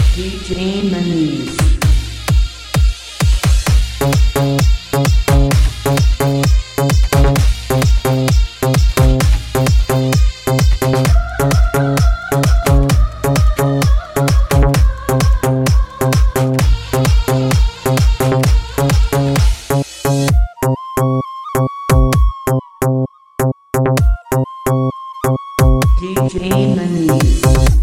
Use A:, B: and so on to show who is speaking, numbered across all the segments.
A: DJ Maniz. DJ Maniz.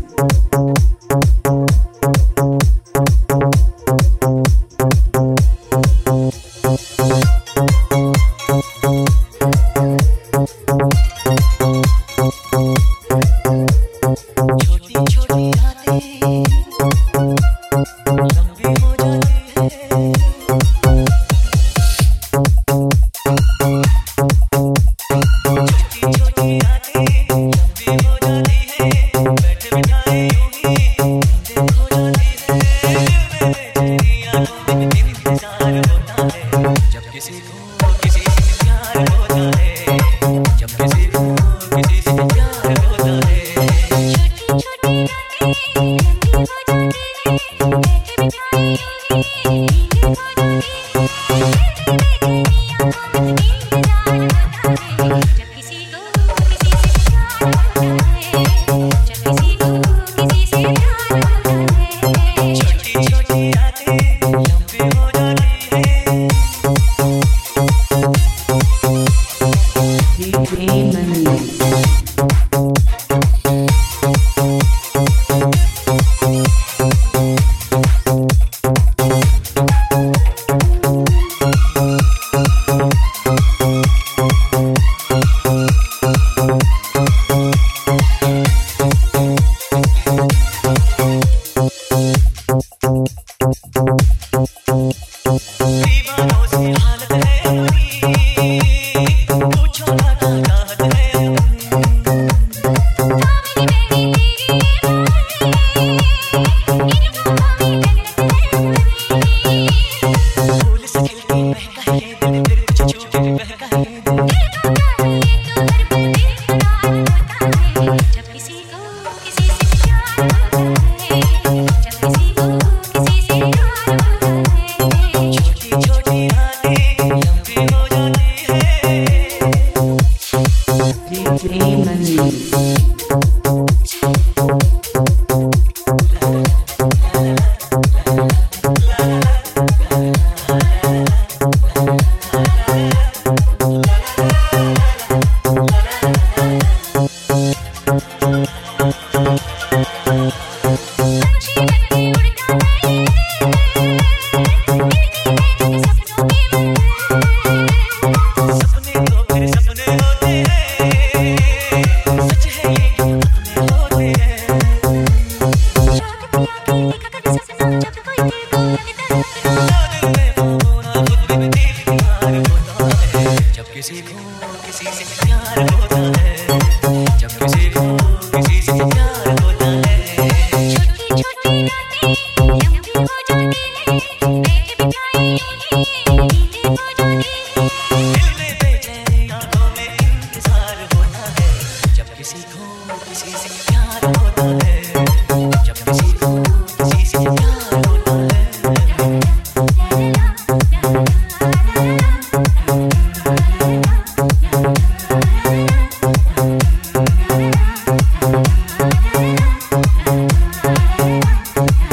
B: किसी को किसी से प्यार होता है, जब किसी को किसी से प्यार होता है। छोटी छोटी बातें लंबी हो जाती है, बैठ बिठाई यूं ही नींदें हो जाती है। दिल में बेचैनी आंखों में इंतजार होता है, जब किसी को किसी से प्यार होता है, जब किसी को किसी से प्यार होता है।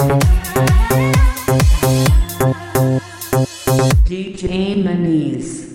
A: DJ Maniz.